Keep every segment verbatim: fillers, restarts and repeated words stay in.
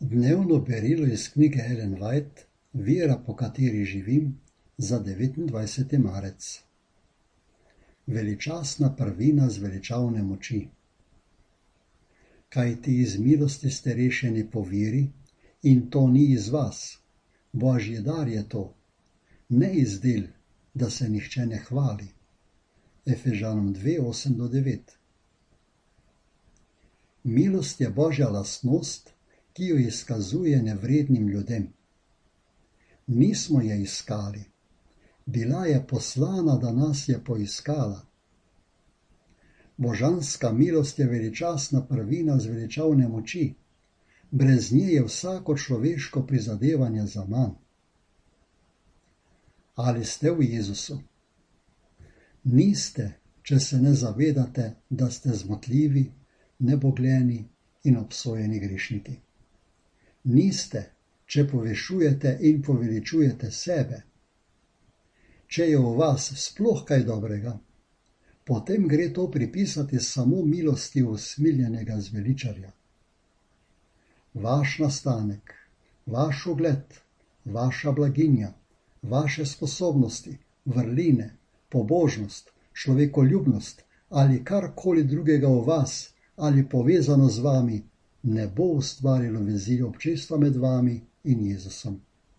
Dnevno berilo iz knjige Ellen White Vera, po kateri živim, za devetindvajseti marec. Veličastna prvina zveličavne moči. Kajti iz milosti ste rešeni po veri, in to ni iz vas, Božji dar je to, ne iz del, da se nihče ne hvali. Efežanom dve, osem do devet. Milost je Božja lastnost, ki jo izkazuje nevrednim ljudem. Nismo je iskali, bila je poslana, da nas je poiskala. Božanska milost je veličastna prvina zveličavne moči, brez nje je vsako človeško prizadevanje zaman. Ali ste v Jezusu? Niste, če se ne zavedate, da ste zmotljivi, nebogljeni in obsojeni grešniki. Niste, če povešujete in poveličujete sebe. Če je v vas sploh kaj dobrega, potem gre to pripisati samo milosti usmiljenega zveličarja. Vaš nastanek, vaš ugled, vaša blaginja, vaše sposobnosti, vrline, pobožnost, človekoljubnost ali karkoli drugega v vas ali povezano z vami, ne bo ustvarilo vezi občestva med vami in Jezusom.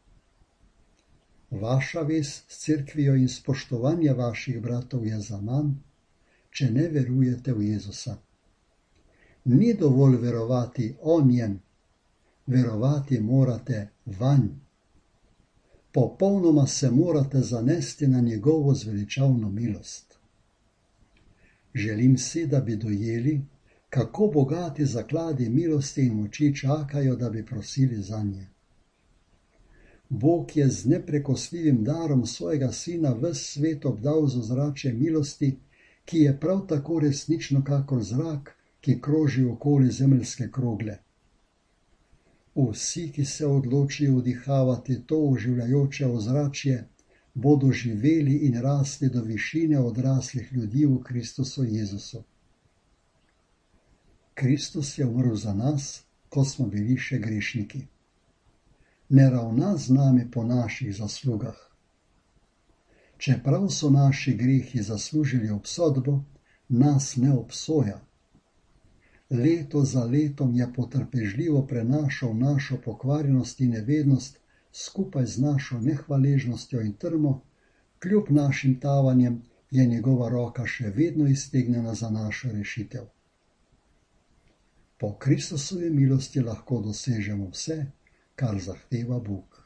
Vaša vez s cerkvijo in spoštovanje vaših bratov je zaman, če ne verujete v Jezusa. Ni dovolj verovati o njem, verovati morate vanj. Popolnoma se morate zanesti na njegovo zveličavno milost. Želim si, da bi dojeli, kako bogati zakladi milosti in moči čakajo, da bi prosili zanje. Bog je z neprekosljivim darom svojega sina ves svet obdal z ozračjem milosti, ki je prav tako resnično kakor zrak, ki kroži okoli zemeljske krogle. Vsi, ki se odločijo vdihavati to oživljajoče ozračje, bodo živeli in rasli do višine odraslih ljudi v Kristusu Jezusu. Kristus je umrl za nas, ko smo bili še grešniki. Ne ravna z nami po naših zaslugah. Čeprav so naši grehi zaslužili obsodbo, nas ne obsoja. Leto za letom je potrpežljivo prenašal našo pokvarjenost in nevednost skupaj z našo nehvaležnostjo in trmo, kljub našim tavanjem je njegova roka še vedno iztegnjena za našo rešitev. Po Kristusovi milosti lahko dosežemo vse, kar zahteva Bog.